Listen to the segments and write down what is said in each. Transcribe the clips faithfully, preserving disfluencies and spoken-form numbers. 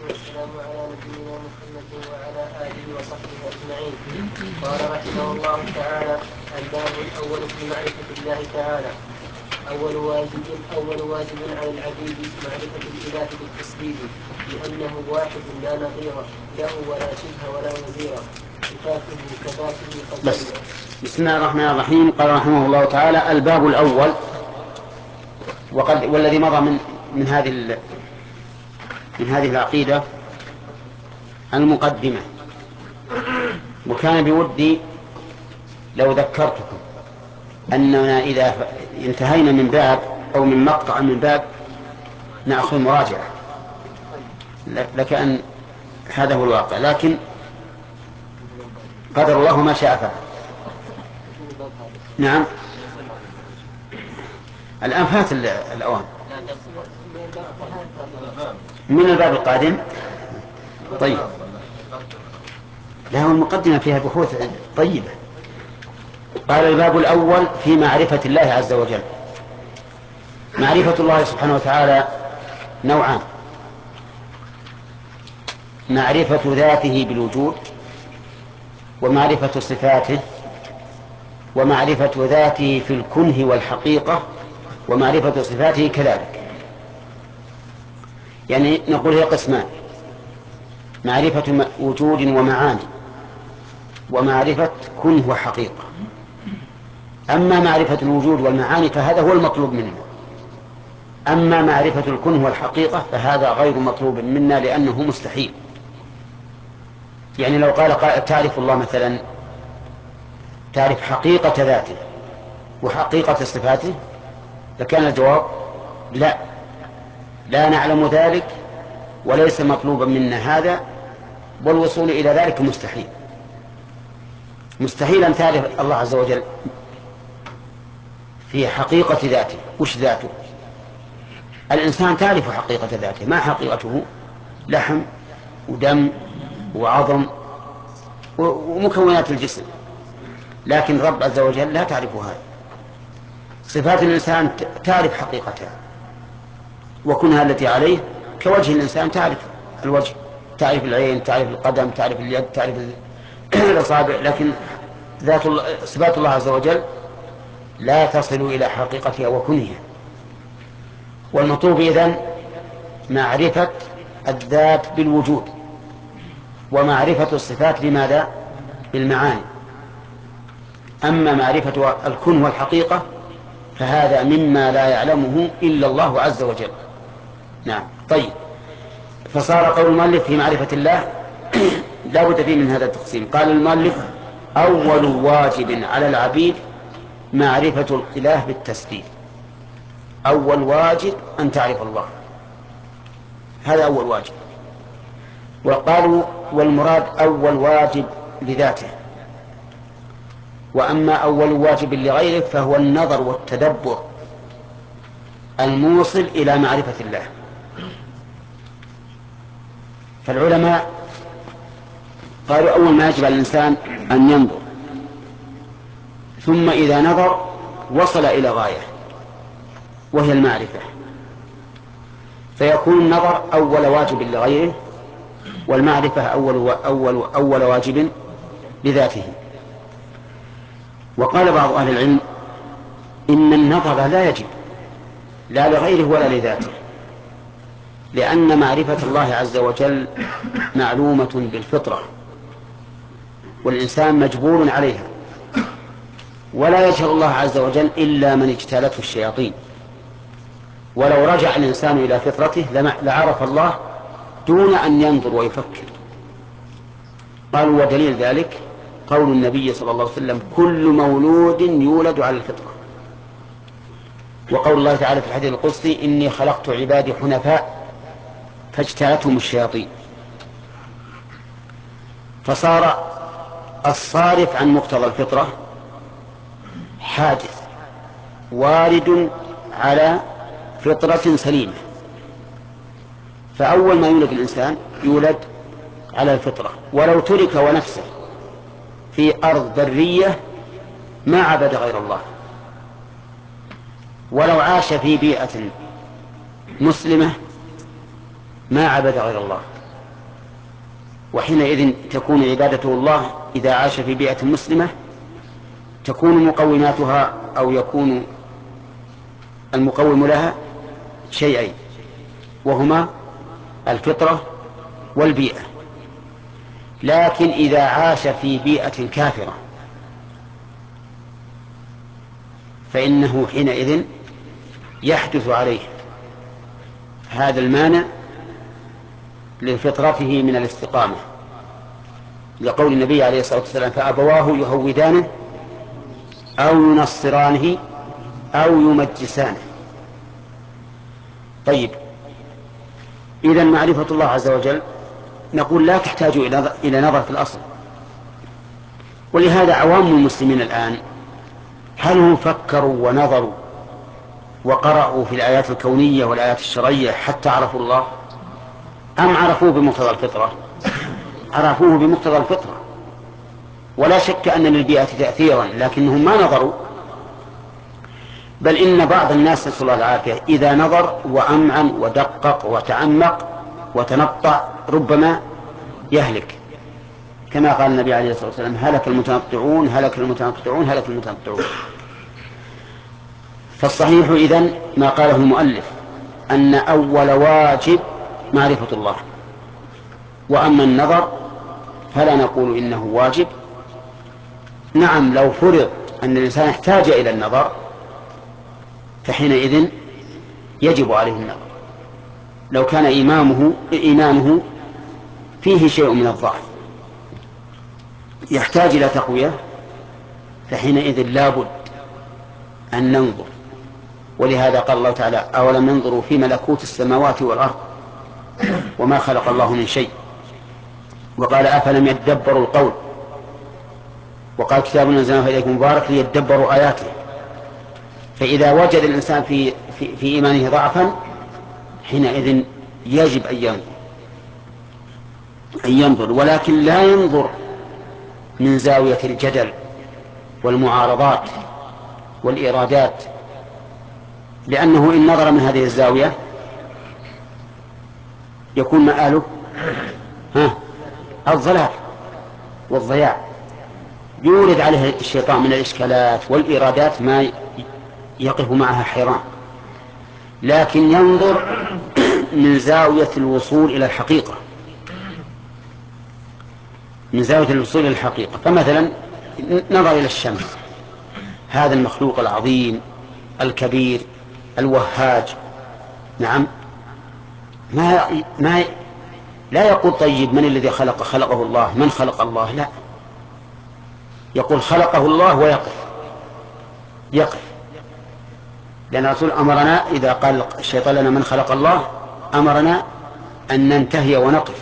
والسلام على نبينا محمد وعلى آله وصحبه أجمعين. قال رحمه الله تعالى: الباب الأول في معرفة الله تعالى. أول واجب أول واجب على العبيد معرفة الإله بالتسبيح، لأنه واحد لا نظير له ولا شبه ولا وزير، صفاته كذاته بس. بسم الله الرحمن الرحيم. قال رحمه الله تعالى: الباب الأول. وقد والذي مضى من من هذه من هذه العقيدة المقدمة، وكان بودي لو ذكرتكم أننا إذا انتهينا من باب أو من مقطع من باب نأخذ مراجعة، لكأن هذا هو الواقع، لكن قدر الله ما شاء فعل. نعم، الآن فات الأوان من الباب القادم. طيب، له المقدمة فيها بحوث طيبة. قال: الباب الأول في معرفة الله عز وجل. معرفة الله سبحانه وتعالى نوعان: معرفة ذاته بالوجود، ومعرفة صفاته، ومعرفة ذاته في الكنه والحقيقة، ومعرفة صفاته كذلك. يعني نقول هي قسمان: معرفة وجود ومعاني، ومعرفة كنه وحقيقة. أما معرفة الوجود والمعاني فهذا هو المطلوب منا، أما معرفة الكنه والحقيقة فهذا غير مطلوب منا لأنه مستحيل. يعني لو قال قائل: تعرف الله مثلا، تعرف حقيقة ذاته وحقيقة صفاته، لكان الجواب: لا، لا نعلم ذلك وليس مطلوبا منا هذا، والوصول إلى ذلك مستحيل. مستحيل أن تعرف الله عز وجل في حقيقة ذاته. وش ذاته؟ الإنسان تعرف حقيقة ذاته. ما حقيقته؟ لحم ودم وعظم ومكونات الجسم، لكن رب عز وجل لا تعرف هذا. صفات الإنسان تعرف حقيقتها وكنها التي عليه، كوجه الإنسان تعرف الوجه، تعرف العين، تعرف القدم، تعرف اليد، تعرف الأصابع، لكن ذات صفات الله عز وجل لا تصل إلى حقيقتها وكنها. والمطلوب إذن معرفة الذات بالوجود، ومعرفة الصفات بماذا؟ بالمعاني. أما معرفة الكن والحقيقة فهذا مما لا يعلمه إلا الله عز وجل. نعم. طيب، فصار قول المؤلف في معرفة الله لا بد فيه من هذا التقسيم. قال المؤلف: أول واجب على العبيد معرفة الإله بالتسبيح. أول واجب أن تعرف الله، هذا أول واجب. وقالوا: والمراد أول واجب لذاته، وأما أول واجب لغيره فهو النظر والتدبر الموصل إلى معرفة الله. فالعلماء قالوا: أول ما يجب على الإنسان أن ينظر، ثم إذا نظر وصل إلى غاية وهي المعرفة، فيكون النظر أول واجب لغيره، والمعرفة أول, أول, أول واجب لذاته. وقال بعض أهل العلم: إن النظر لا يجب لا لغيره ولا لذاته، لأن معرفة الله عز وجل معلومة بالفطرة، والإنسان مجبور عليها، ولا يجهل الله عز وجل إلا من اجتالته الشياطين. ولو رجع الإنسان إلى فطرته لعرف الله دون أن ينظر ويفكر. قالوا: ودليل ذلك قول النبي صلى الله عليه وسلم: كل مولود يولد على الفطرة. وقول الله تعالى في الحديث القدسي: إني خلقت عبادي حنفاء فاجتالتهم الشياطين. فصار الصارف عن مقتضى الفطرة حادث وارد على فطرة سليمة. فأول ما يولد الإنسان يولد على الفطرة، ولو ترك ونفسه في أرض برية ما عبد غير الله، ولو عاش في بيئة مسلمة ما عبد غير الله. وحينئذ تكون عبادته الله إذا عاش في بيئة مسلمة تكون مقوماتها أو يكون المقوم لها شيئين، وهما الفطرة والبيئة. لكن إذا عاش في بيئة كافرة فإنه حينئذ يحدث عليه هذا المانع لفطرته من الاستقامة، لقول النبي عليه الصلاة والسلام: فأبواه يهودانه أو ينصرانه أو يمجسانه. طيب، إذن معرفة الله عز وجل نقول لا تحتاج إلى نظر في الأصل. ولهذا عوام المسلمين الآن هل هم فكروا ونظروا وقرأوا في الآيات الكونية والآيات الشرعية حتى عرفوا الله، أم عرفوه بمقتضى الفطرة؟ عرفوه بمقتضى الفطرة، ولا شك أن للبيئة تأثيرا، لكنهم ما نظروا. بل إن بعض الناس نسأل الله العافية إذا نظر وأمعن ودقق وتعمق وتنطع ربما يهلك، كما قال النبي عليه الصلاة والسلام: هلك المتنطعون هلك المتنطعون هلك المتنطعون. فالصحيح إذن ما قاله المؤلف، أن أول واجب معرفة الله، وأما النظر فلا نقول إنه واجب. نعم، لو فرض أن الإنسان احتاج إلى النظر فحينئذ يجب عليه النظر، لو كان إيمانه إيمانه فيه شيء من الضعف يحتاج إلى تقوية، فحينئذ لابد أن ننظر. ولهذا قال الله تعالى: أولم ينظروا في ملكوت السماوات والأرض وما خلق الله من شيء. وقال: أفلم يدبروا القول. وقال: كتاب أنزلناه إليكم مبارك ليدبروا آياته. فإذا وجد الإنسان في, في, في إيمانه ضعفا حينئذ يجب أن ينظر أن ينظر ولكن لا ينظر من زاوية الجدل والمعارضات والإرادات، لأنه إن نظر من هذه الزاوية يكون مآله ها الضلال والضياع، يورد عليه الشيطان من الإشكالات والإرادات ما يقف معها حيران. لكن ينظر من زاوية الوصول إلى الحقيقة، من زاوية الوصول إلى الحقيقة. فمثلا نظر إلى الشمس، هذا المخلوق العظيم الكبير الوهاج، نعم، ما ما لا يقول: طيب من الذي خلق خلقه الله، من خلق الله؟ لا، يقول: خلقه الله ويقف يقف لأن الرسول أمرنا إذا قال الشيطان لنا من خلق الله أمرنا أن ننتهي ونقف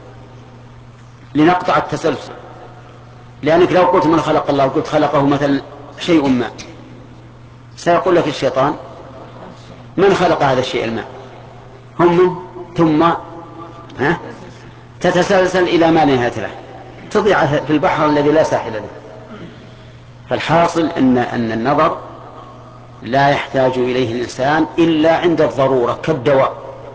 لنقطع التسلسل. لأنك لو قلت من خلق الله وقلت خلقه مثلا شيء ما، سيقول لك الشيطان: من خلق هذا الشيء الماء؟ هم ثم ها تتسلسل إلى ما نهاية له، تضيع في البحر الذي لا ساحل له. فالحاصل أن أن النظر لا يحتاج إليه الإنسان إلا عند الضرورة كالدواء،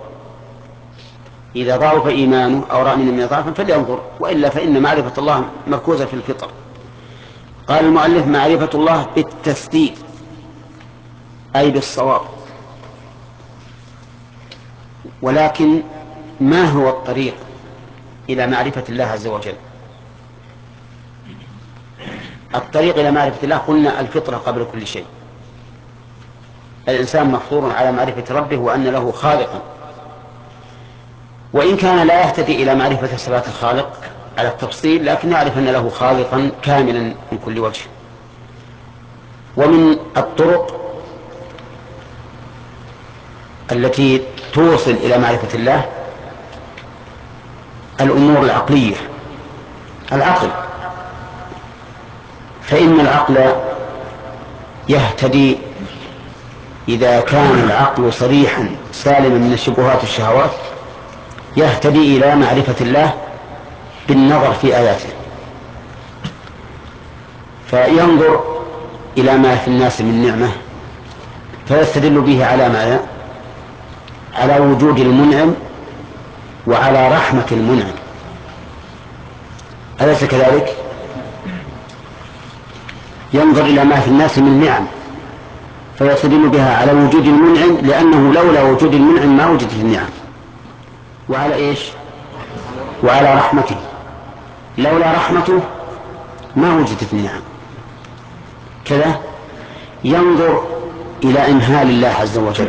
إذا ضعف إيمانه أو رأى من ضعفا فلينظر، وإلا فإن معرفة الله مركوزة في الفطر. قال المؤلف: معرفة الله بالتسديد أي بالصواب. ولكن ما هو الطريق إلى معرفة الله عز وجل؟ الطريق إلى معرفة الله قلنا الفطرة قبل كل شيء. الإنسان مفطور على معرفة ربه وأن له خالقا، وإن كان لا يهتدي إلى معرفة صفات الخالق على التفصيل، لكن يعرف أن له خالقا كاملا من كل وجه. ومن الطرق التي توصل إلى معرفة الله الأمور العقلية، العقل، فإن العقل يهتدي إذا كان العقل صريحا سالما من الشبهات والشهوات، يهتدي إلى معرفة الله بالنظر في آياته، فينظر إلى ما في الناس من نعمة فيستدل به على ماذا؟ على وجود المنعم وعلى رحمة المنعم. أليس كذلك؟ ينظر إلى ما في الناس من نعم فيستدل بها على وجود المنعم، لأنه لولا وجود المنعم ما وجدت النعم، وعلى إيش؟ وعلى رحمته، لولا رحمته ما وجدت النعم. كذا ينظر إلى إمهال الله عز وجل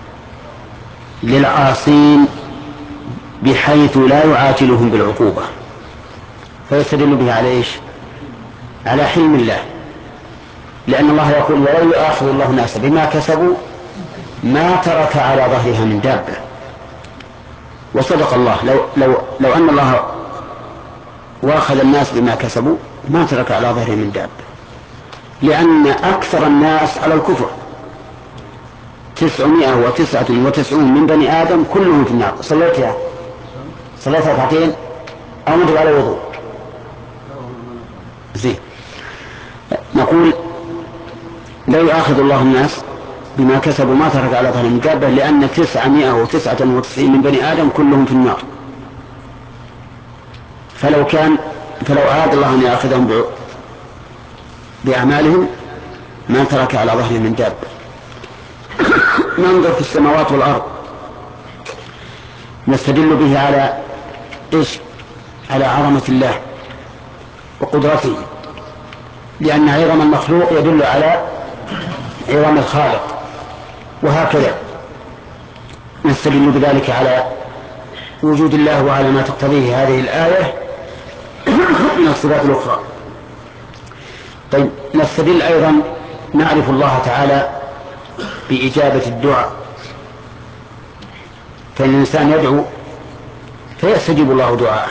للعاصين بحيث لا يعاجلهم بالعقوبة، فيستدل به على إيش؟ على حلم الله، لأن الله يقول ولو يؤاخذ الله الناس بما كسبوا ما ترك على ظهرها من دابة. وصدق الله، لو, لو, لو أن الله واخذ الناس بما كسبوا ما ترك على ظهرها من دابة، لأن أكثر الناس على الكفر، تسعمائة وتسعة وتسعون من بني آدم كلهم في النار. صليت يا صليت ركعتين أو مجب على وضوء زين. نقول لا يؤاخذ الله الناس بما كسبوا ما ترك على ظهرهم من دابة، لأن تسعمائة وتسعة وتسعين من بني آدم كلهم في النار. فلو كان فلو أراد الله أن يأخذهم بأعمالهم ما ترك على ظهرهم من دابة. ننظر في السماوات والأرض نستدل به على إيش؟ على عظمة الله وقدرته، لأن عظم المخلوق يدل على عظم الخالق، وهكذا نستدل بذلك على وجود الله وعلى ما تقتضيه هذه الآية من الصفات الأخرى. طيب نستدل أيضا، نعرف الله تعالى بإجابة الدعاء، فإن الإنسان يدعو فيستجيب الله دعاءه،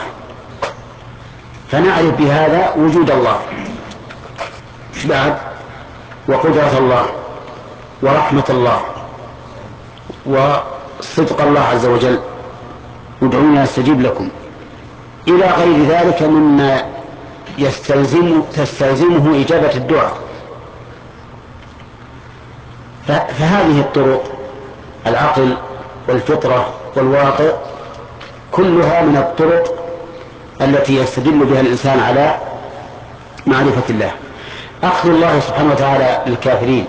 فنعرف بهذا وجود الله بعد وقدرة الله ورحمة الله وصدق الله عز وجل، ادعوني استجيب لكم، إلى غير ذلك مما يستلزم تستلزمه إجابة الدعاء. فهذه الطرق، العقل والفطرة والواقع، كلها من الطرق التي يستدل بها الإنسان على معرفة الله. أخذ الله سبحانه وتعالى للكافرين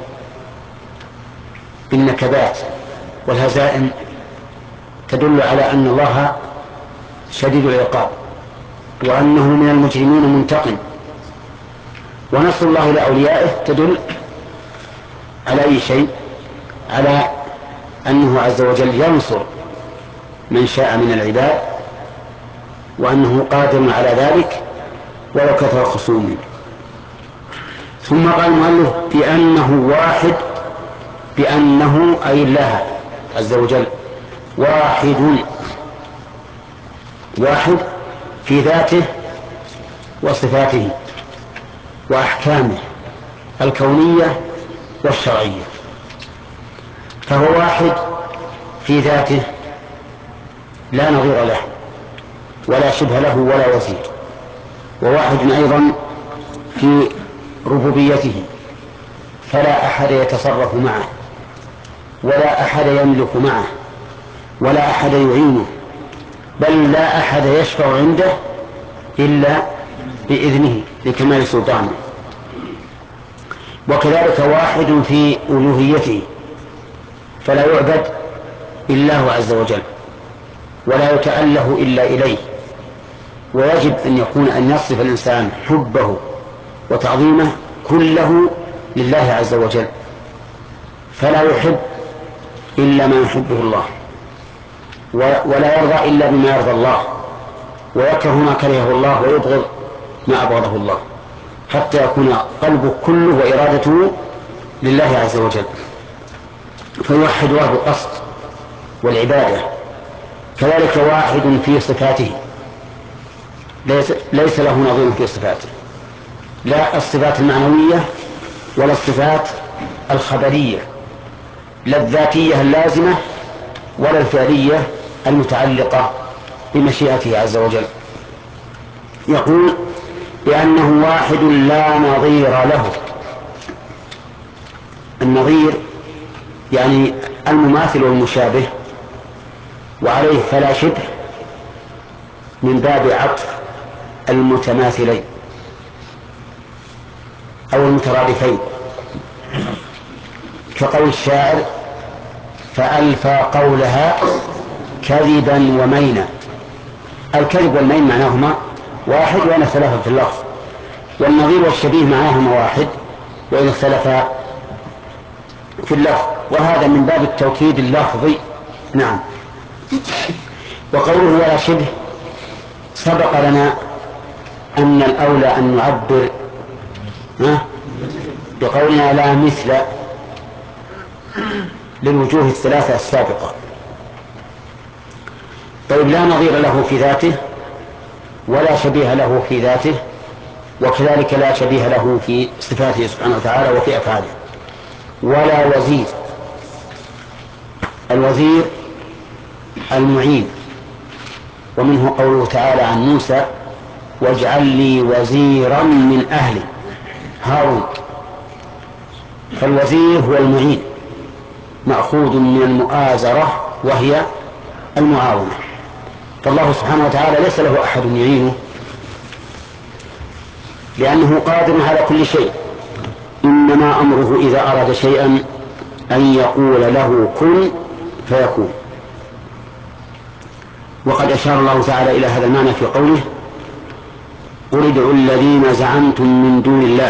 بالنكبات والهزائم تدل على أن الله شديد العقاب وأنه من المجرمين منتقم. ونصر الله لأوليائه تدل على أي شيء؟ على أنه عز وجل ينصر من شاء من العباد، وأنه قادر على ذلك ولو كثر خصومه. ثم قال المؤلف بأنه واحد، بأنه أي الله عز وجل واحد، واحد في ذاته وصفاته وأحكامه الكونية والشرعية. فهو واحد في ذاته لا نظير له ولا شبه له ولا وزير، وواحد أيضا في ربوبيته، فلا أحد يتصرف معه ولا أحد يملك معه ولا أحد يعينه، بل لا أحد يشفع عنده إلا بإذنه لكمال سلطانه. وكذلك واحد في ألوهيته، فلا يعبد إلا هو عز وجل ولا يتأله إلا إليه. ويجب أن يكون أن يصف الإنسان حبه وتعظيمه كله لله عز وجل، فلا يحب إلا ما يحبه الله، ولا يرضى إلا بما يرضى الله، ويكره ما كرهه الله ويبغض ما أبغضه الله، حتى يكون قلبه كله وإرادته لله عز وجل. فيوحد الله بالقصد والعبادة. كذلك واحد في صفاته، ليس, ليس له نظير في صفاته، لا الصفات المعنوية ولا الصفات الخبرية، لا الذاتية اللازمة ولا الفعلية المتعلقة بمشيئته عز وجل. يقول بأنه واحد لا نظير له. النظير يعني المماثل والمشابه، وعليه فلا شبه من باب عطف المتماثلين أو المترادفين، كقول الشاعر: فألفى قولها كذبا ومينا. الكذب والمين معناهما واحد وإن اختلفا في اللفظ، والنظير والشبيه معناهما واحد وإن اختلفا في اللفظ، وهذا من باب التوكيد اللفظي. نعم. وقوله ولا شبه سبق لنا أن الأولى أن نعبر بقولنا لا مثل للوجوه الثلاثة السابقة. طيب، لا نظير له في ذاته ولا شبيه له في ذاته، وكذلك لا شبيه له في صفاته سبحانه وتعالى وفي أفعاله. ولا وزير. الوزير المعين، ومنه قوله تعالى عن موسى: واجعل لي وزيرا من أهلي هارون. فالوزير هو المعين، مأخوذ من المؤازرة وهي المعاونة. فالله سبحانه وتعالى ليس له أحد يعينه، لأنه قادر على كل شيء، إنما أمره إذا أراد شيئا أن يقول له كن فيكون. وقد أشار الله تعالى إلى هذا المعنى في قوله: قل ادعوا الذين زعمتم من دون الله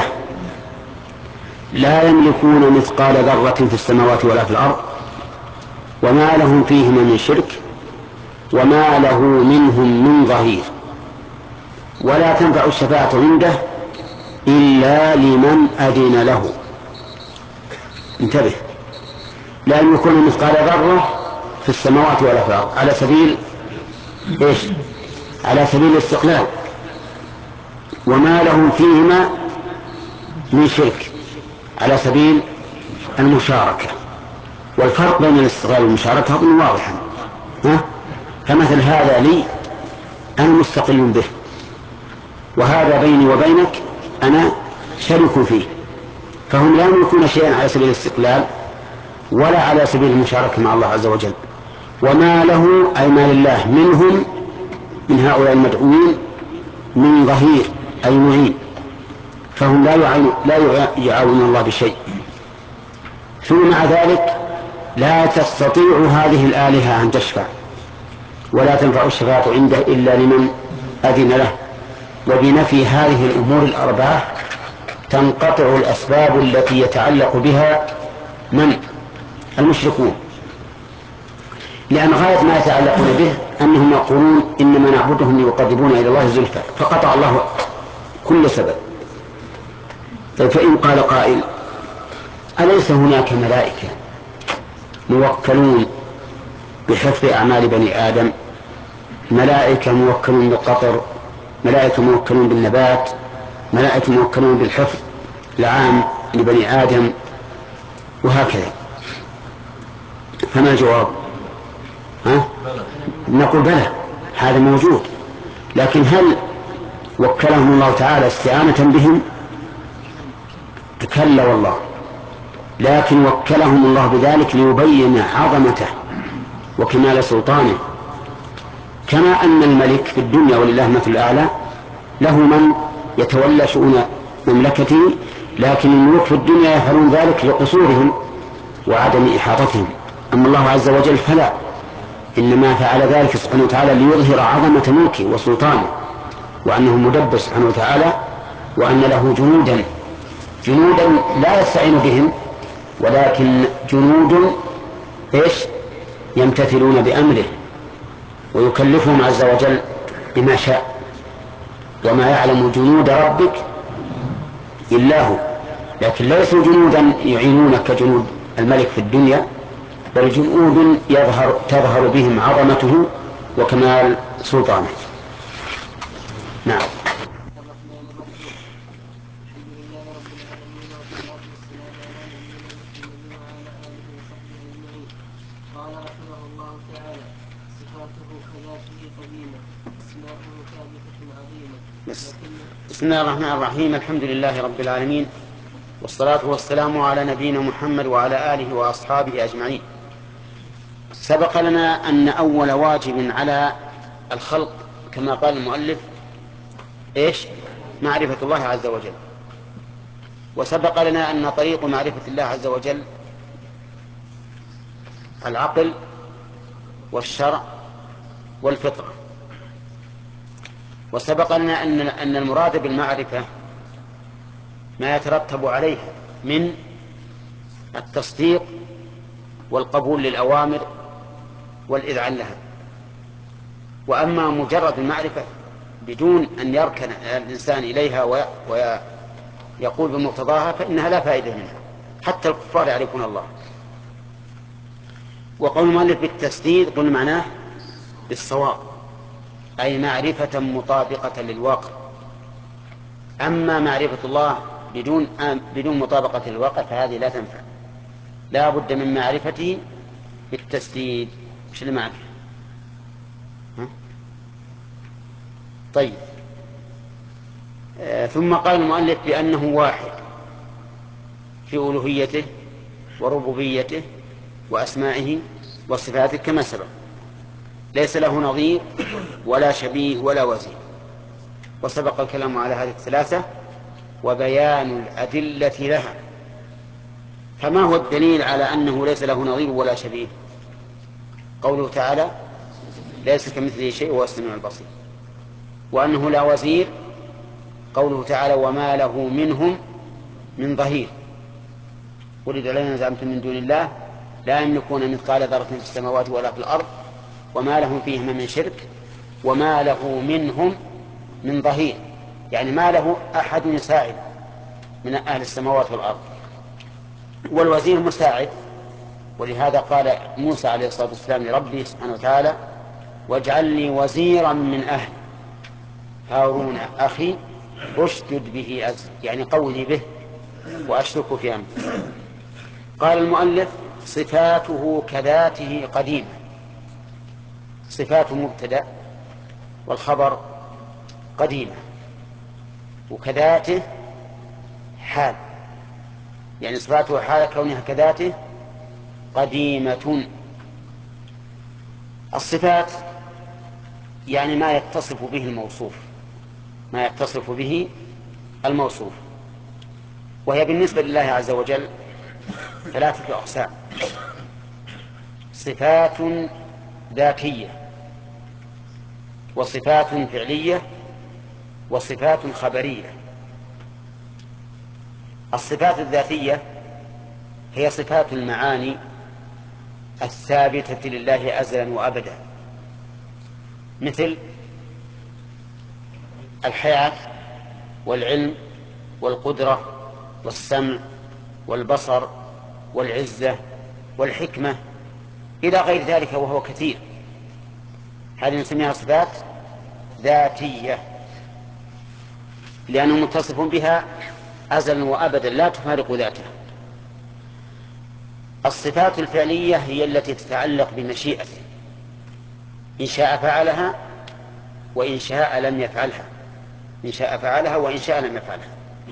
لا يملكون مثقال ذرة في السماوات ولا في الأرض وما لهم فيهما من شرك وما له منهم من ظهير ولا تنفع الشفاعة عنده إلا لمن أذن له. انتبه: لا يملكون مثقال ذرة في السماوات ولا في الأرض، على سبيل إيش؟ على سبيل الاستقلال. وما لهم فيهما من شرك على سبيل المشاركة. والفرق بين الاستقلال والمشاركة هو واضح. ها؟ فمثل هذا لي أنا مستقل به، وهذا بيني وبينك أنا شريك فيه، فهم لا يملكون شيئا على سبيل الاستقلال ولا على سبيل المشاركة مع الله عز وجل. وما له أي ما لله منهم من هؤلاء المدعوين من ظهير أي معين، فهم لا يعاون لا يعاون الله بشيء. ثم مع ذلك لا تستطيع هذه الآلهة أن تشفع ولا تنفع الشفاعة عنده إلا لمن أذن له. وبنفي هذه الأمور الأربعة تنقطع الأسباب التي يتعلق بها من المشركون، لأن غاية ما يتعلقون به أنهم يقولون إنما نعبدهم ليقربونا إلى الله زلفى، فقطع الله كل سبب. فإن قال قائل: أليس هناك ملائكة موكلون بحفظ أعمال بني آدم، ملائكة موكلون بالقطر، ملائكة موكلون بالنبات، ملائكة موكلون بالحفظ العام لبني آدم وهكذا؟ فما الجواب؟ ها؟ نقول بلى، هذا موجود، لكن هل وكلهم الله تعالى استعانة بهم؟ كلا والله، لكن وكلهم الله بذلك ليبين عظمته وكمال سلطانه. كما أن الملك في الدنيا ولله مثل الأعلى له من يتولى شؤون مملكته، لكن الملوك في الدنيا يفعلون ذلك لقصورهم وعدم إحاطتهم. أما الله عز وجل فلا، إنما فعل ذلك سبحانه وتعالى ليظهر عظمة ملكه وسلطانه، وأنه مدبر سبحانه وتعالى، وأن له جنودا جنودا لا يستعين بهم، ولكن جنود إيش؟ يمتثلون بأمره ويكلفهم عز وجل بما شاء. وما يعلم جنود ربك إلا هو. لكن ليسوا جنودا يعينون كجنود الملك في الدنيا، بل جنود يظهر تظهر بهم عظمته وكمال سلطانه. نعم. قال رحمه الله تعالى: صفاته كذاته قديمة، أسماؤه ثابتة عظيمة. بسم الله الرحمن الرحيم. الحمد لله رب العالمين، والصلاة والسلام على نبينا محمد وعلى آله وأصحابه أجمعين. سبق لنا أن أول واجب على الخلق كما قال المؤلف إيش؟ معرفة الله عز وجل. وسبق لنا أن طريق معرفة الله عز وجل العقل والشرع والفطرة. وسبق لنا أن أن المراد بالمعرفة ما يترتب عليها من التصديق والقبول للأوامر والإذعان لها. وأما مجرد المعرفة بدون أن يركن الإنسان إليها ويقول بمقتضاها فإنها لا فائدة منها، حتى الكفار يعرفون الله. وقول المؤلف بالتسديد قل معناه بالصواب، أي معرفة مطابقة للواقع. أما معرفة الله بدون بدون مطابقة للواقع فهذه لا تنفع، لا بد من معرفته بالتسديد. مش اللي معك؟ ها؟ طيب. آه ثم قال المؤلف بأنه واحد في ألوهيته وربوبيته وأسمائه وصفاته كما سبق، ليس له نظير ولا شبيه ولا وزير. وسبق الكلام على هذه الثلاثة وبيان الأدلة لها. فما هو الدليل على أنه ليس له نظير ولا شبيه؟ قوله تعالى ليس كمثله شيء وهو السميع البصير. وأنه لا وزير قوله تعالى وما له منهم من ظهير. قل ادعوا الذين زعمتم من دون الله لا يملكون مثقال ذرة في السماوات ولا في الأرض وما لهم فيهما من شرك وما له منهم من ظهير، يعني ما له أحد يساعد من أهل السماوات والأرض. والوزير مساعد، ولهذا قال موسى عليه الصلاة والسلام لربه سبحانه وتعالى واجعل لي وزيرا من أهلي هارون أخي أشدد به أزري، يعني قولي به وأشرك في أمري. قال المؤلف صفاته كذاته قديمة. صفاته مبتدأ والخبر قديمة، وكذاته حال، يعني صفاته حال كونها كذاته قديمة. الصفات يعني ما يتصف به الموصوف، ما يتصف به الموصوف. وهي بالنسبة لله عز وجل ثلاثة أقسام: صفات ذاتية وصفات فعلية وصفات خبرية. الصفات الذاتية هي صفات المعاني الثابتة لله أزلا وأبدا، مثل الحياة والعلم والقدرة والسمع والبصر والعزة والحكمة إلى غير ذلك وهو كثير. هذه نسميها صفات ذاتية لأنه متصف بها أزلا وأبدا لا تفارق ذاته. الصفات الفعلية هي التي تتعلق بمشيئته، إن شاء فعلها وإن شاء لم يفعلها، إن شاء فعلها وإن شاء لم يفعلها،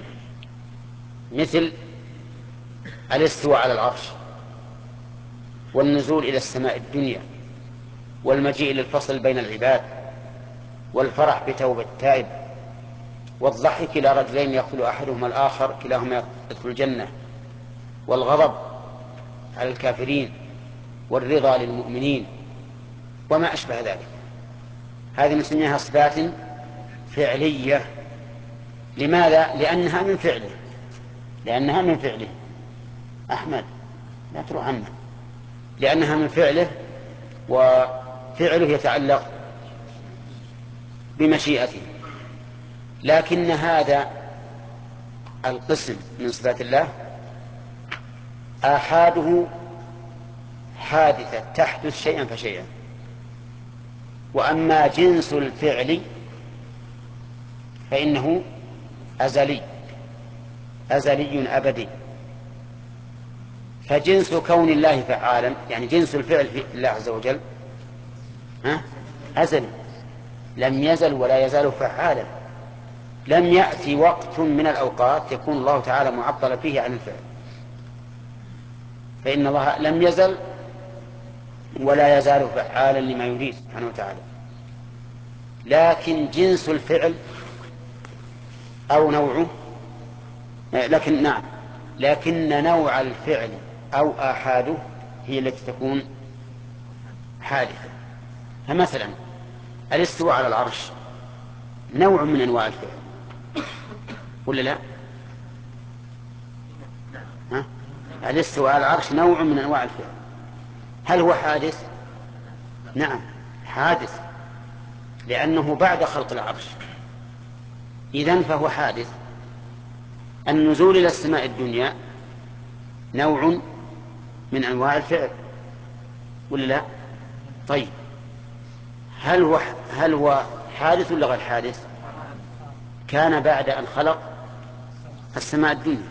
مثل الاستواء على العرش والنزول إلى السماء الدنيا والمجيء للفصل بين العباد والفرح بتوبة التائب والضحك إلى رجلين يقتل أحدهما الآخر كلاهما يدخل الجنة والغضب على الكافرين والرضا للمؤمنين وما أشبه ذلك. هذه نسميها صفات فعلية. لماذا؟ لأنها من فعله، لأنها من فعله. أحمد لا تروح عنه. لأنها من فعله وفعله يتعلق بمشيئته. لكن هذا القسم من صفات الله آحاده حادثة تحدث شيئا فشيئا، وأما جنس الفعل فإنه أزلي أزلي أبدي. فجنس كون الله فعالا، يعني جنس الفعل في الله عز وجل ها أزلي، لم يزل ولا يزال فعالا. لم يأتي وقت من الأوقات يكون الله تعالى معطلا فيه عن الفعل، فإن الله لم يزل ولا يزال فعالا لما يريد سبحانه وتعالى. لكن جنس الفعل أو نوعه، لكن نعم لكن نوع الفعل أو آحاده هي التي تكون حادثة. فمثلا الاستواء على العرش نوع من أنواع الفعل ولا لا؟ ها؟ الاستواء على العرش نوع من أنواع الفعل. هل هو حادث؟ نعم حادث، لأنه بعد خلق العرش، إذن فهو حادث. النزول إلى السماء الدنيا نوع من أنواع الفعل ولا لا؟ طيب هل هو هل هو حادث ولا غير حادث؟ كان بعد أن خلق السماء الدنيا.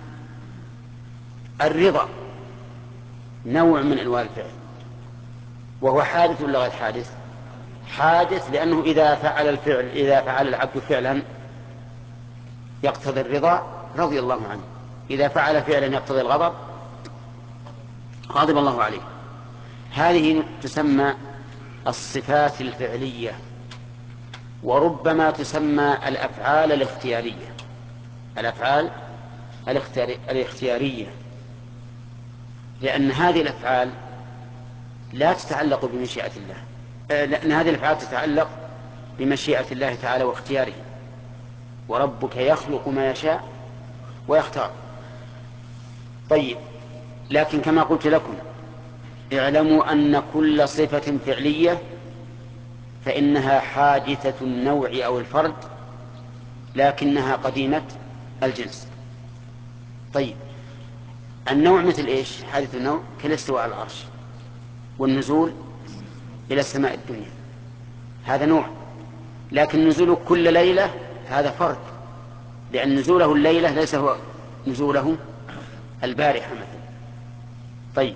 الرضا نوع من أنواع الفعل وهو حادث ولا غير حادث؟ حادث، لأنه إذا فعل الفعل إذا فعل العبد فعلا يقتضي الرضا رضي الله عنه، إذا فعل فعلا يقتضي الغضب غضب الله عليه. هذه تسمى الصفات الفعلية، وربما تسمى الأفعال الاختيارية. الأفعال الاختيارية لأن هذه الأفعال لا تتعلق بمشيئة الله، لأن هذه الأفعال تتعلق بمشيئة الله تعالى واختياره، وربك يخلق ما يشاء ويختار. طيب لكن كما قلت لكم اعلموا أن كل صفة فعلية فإنها حادثة النوع أو الفرد، لكنها قديمة الجنس. طيب النوع مثل إيش؟ حادث النوع كالاستواء على العرش والنزول إلى السماء الدنيا، هذا نوع. لكن نزوله كل ليلة هذا فرد، لأن نزوله الليلة ليس هو نزوله البارحة مثلا. طيب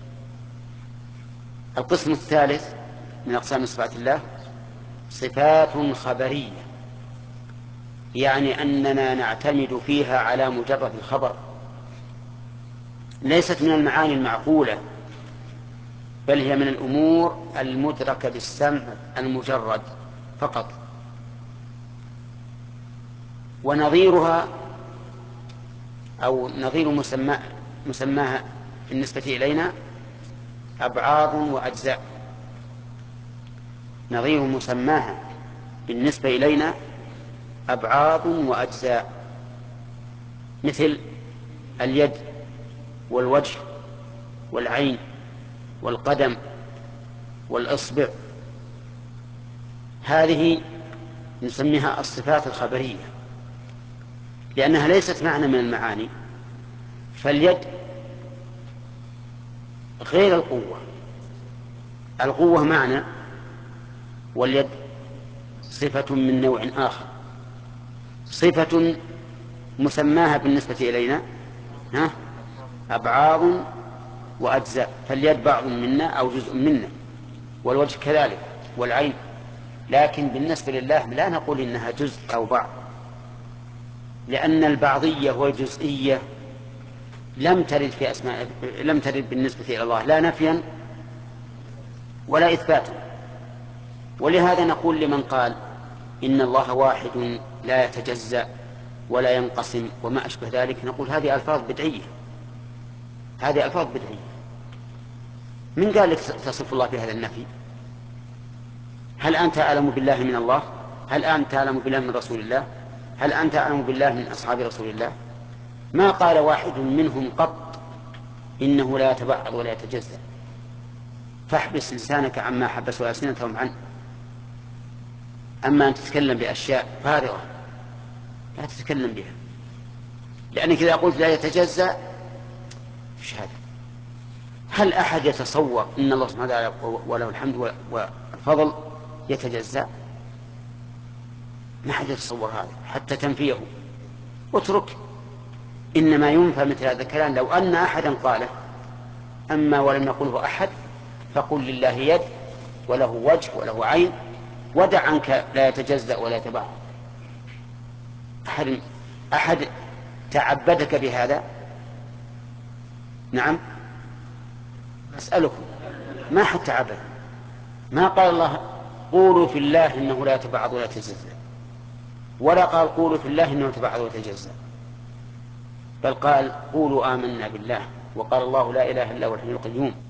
القسم الثالث من أقسام صفات الله صفات خبرية، يعني أننا نعتمد فيها على مجرد الخبر، ليست من المعاني المعقولة، بل هي من الأمور المدركة بالسمع المجرد فقط. ونظيرها أو نظير مسمى مسماها بالنسبة إلينا أبعاض وأجزاء. نظير مسماها بالنسبة إلينا أبعاض وأجزاء، مثل اليد والوجه والعين والقدم والإصبع، هذه نسميها الصفات الخبرية لأنها ليست معنى من المعاني. فاليد غير القوة، القوة معنى واليد صفة من نوع آخر، صفة مسماها بالنسبة إلينا ها أبعاض وأجزاء، فاليد بعض منا أو جزء منا، والوجه كذلك والعين. لكن بالنسبة لله لا نقول إنها جزء أو بعض، لأن البعضية والجزئية لم ترد في أسماء لم ترد بالنسبة إلى الله لا نفيا ولا إثباتا. ولهذا نقول لمن قال إن الله واحد لا يتجزأ ولا ينقسم وما أشبه ذلك، نقول هذه ألفاظ بدعية، هذه ألفاظ بدعية. من قال لك تصف الله بهذا النفي؟ هل أنت أعلم بالله من الله؟ هل أنت أعلم بالله من رسول الله؟ هل أنت أعلم بالله من أصحاب رسول الله؟ ما قال واحد منهم قط إنه لا يتبعض ولا يتجزأ. فاحبس لسانك عما حبسوا ألسنتهم عنه. أما أن تتكلم بأشياء فارغة لا تتكلم بها، لأنك إذا قلت لا يتجزأ إيش هذا؟ هل أحد يتصور إن الله سبحانه وتعالى وله الحمد والفضل يتجزأ؟ ما أحد يتصور هذا حتى تنفيه واترك. إنما ينفى مثل هذا الكلام لو أن أحدا قاله، أما ولم يقله أحد فقل لله يد وله وجه وله عين، ودع عنك لا يتجزأ ولا يتبعض. أحد أحد تعبدك بهذا؟ نعم أسألكم، ما حد تعبد. ما قال الله قولوا في الله إنه لا يتبعض ولا يتجزأ، ولا قال قولوا في الله إنه تبعض وتجزى، بل قال قولوا آمنا بالله، وقال الله لا إله إلا هو الحي القيوم